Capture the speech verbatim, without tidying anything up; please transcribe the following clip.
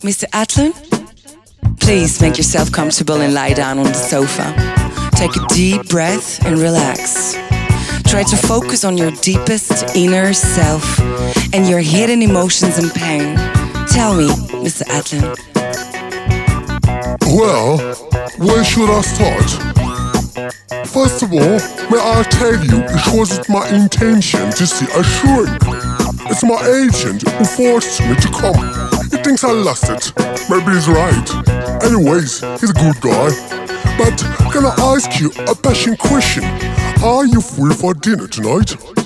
Mister Atlan, please make yourself comfortable and lie down on the sofa. Take a deep breath and relax. Try to focus on your deepest inner self and your hidden emotions and pain. Tell me, Mister Atlan. Well, where should I start? First of all, may I tell you it wasn't my intention to see a shrink. It's my agent who forced me to come. He thinks I lost it. Maybe he's right. Anyways, he's a good guy. But can I ask you a passion question? Are you free for dinner tonight?